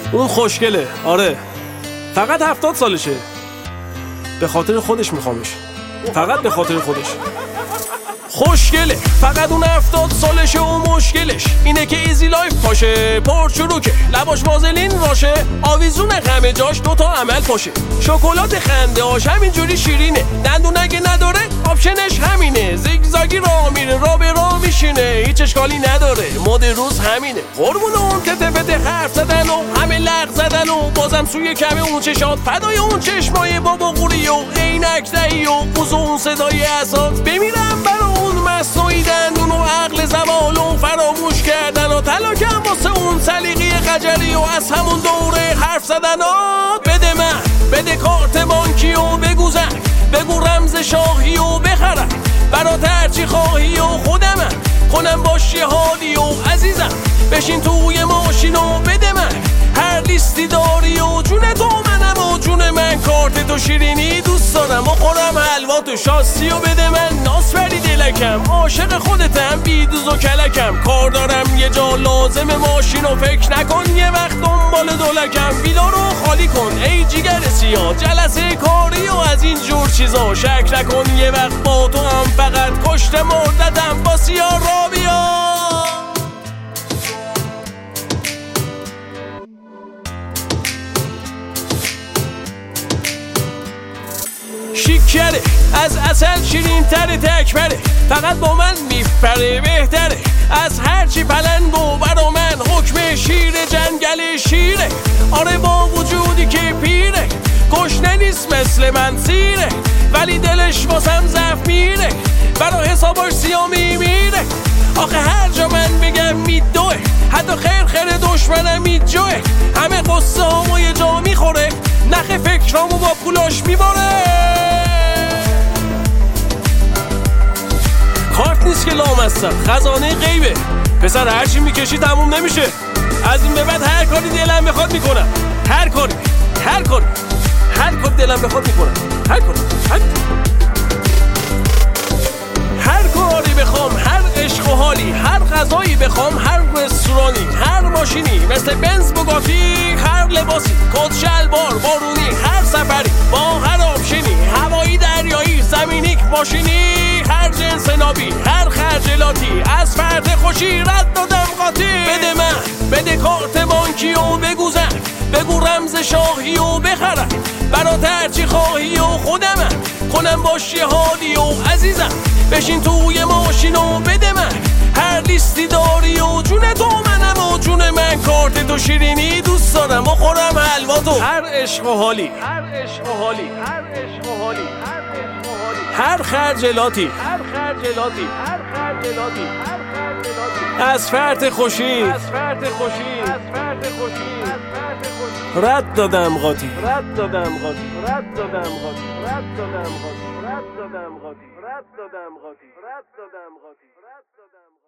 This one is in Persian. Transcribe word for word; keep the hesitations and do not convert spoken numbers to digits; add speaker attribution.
Speaker 1: اون خوشگله، آره، فقط هفتاد سالشه. به خاطر خودش میخوامش، فقط به خاطر خودش. خوشگله، فقط اون هفتاد سالشه و مشکلش اینه که ایزی لایف پاشه، پرچروکه، لباش وازلین راشه، آویزون همه جاش دوتا عمل پاشه، شکلات خنده هاش همینجوری شیرینه، دندون اگه نداره آپشنش همینه، زیگزاگی راه میره، را به راه میشینه، هیچ اشکالی نداره، مد روز همینه. قربون اون تته پته حرف زدن و همه لغ زدن و بازم سوی کمه اون چشات، فدای اون چشمای بابا قوری و عینک دهی و بوز اون صدای اساس، بمیرم برا اون مصنوعی دندون و عقل زوال و فراموش کردن و تلاکم واسه اون سلیقی خجری و از همون دوره حرف زدن ها. بده من، بده کارت بانکی و بگو زنگ، بگو رمز شاهی و بخرم برات هرچی خواهی و خودمم کنم باش یه حالی و عزیزم بشین توی ماشین و بده من هر لیستی داری و جون تو منم و جون من، کارت تو شیرینی دوست دارم و خورم حلوا تو شاسی و بده من ناس بری دلکم، عاشق خودتم بیدوز و کلکم، کار دارم یه جا لازم ماشین و فکر نکن یه وقت دنبال دولکم، ویلا رو خالی کن ای جیگر سیاه، جلسه کاری و از این جور چیزا، شک نکن یه وقت با تو هم فقط کشت مرددم با سیاه را بیا. شیکره، از اصل شیرین تره، تکبره، فقط با من میپره، بهتره از هرچی پلنگ و برا من حکم شیر جنگل شیره، آره با وجودی که پیره گشنه نیست مثل من سیره، ولی دلش واسم ضعف میره، برا حساباش سیاه میمیره، آخه هر جا من بگم میدوه، حتی خیر خیر دشمنم میجوه، همه قصه همو یه جا میخوره، نخ فکرامو با پولاش میباره. کارت نیست که لامستم، خزانه غیبه، پسر هرچی میکشی تموم نمیشه، از این به بعد هر کاری دلم بخواد میکنم، هر کاری هر کاری هر کاری دلم بخواد میکنم، هر کاری هر هر کاری بخوام، هر عشق و حالی، هر غذایی بخوام، هر رستورانی، هر ماشینی مثل بنز بوگاتی، هر لباسی کت شلوار بارونی، هر سفری با هر آپشنی، هوایی دریایی زمینی ماشینی، هر جنس نابی، هر خجلاتی، از فرد خوشی رد دادم قاطی، بده من، بده کارت بانکی و بگو زنگ، بگو رمز شاهی و بخرم برات هرچی خواهی و خودمم کنم باش یه حالی و عزیزم بشین توی ماشین و بده من هر لیستی داری و جون تو منم و جون من، کارت تو شیرینی دوست دارم و خورم حلوا تو، هر عشق و حالی، هر عشق و حالی، هر عشق و حالی، هر عشق و حالی، هر خجلاتی، هر خجلاتی، هر خجلاتی، هر خجلاتی، از فرط خوشی، از فرط خوشی، از فرط خوشی، از فرط خوشی، رد دادم قاطی، رد دادم قاطی، رد دادم قاطی، رد دادم قاطی، رد دادم قاطی، رد دادم قاطی، رد دادم قاطی، رد دادم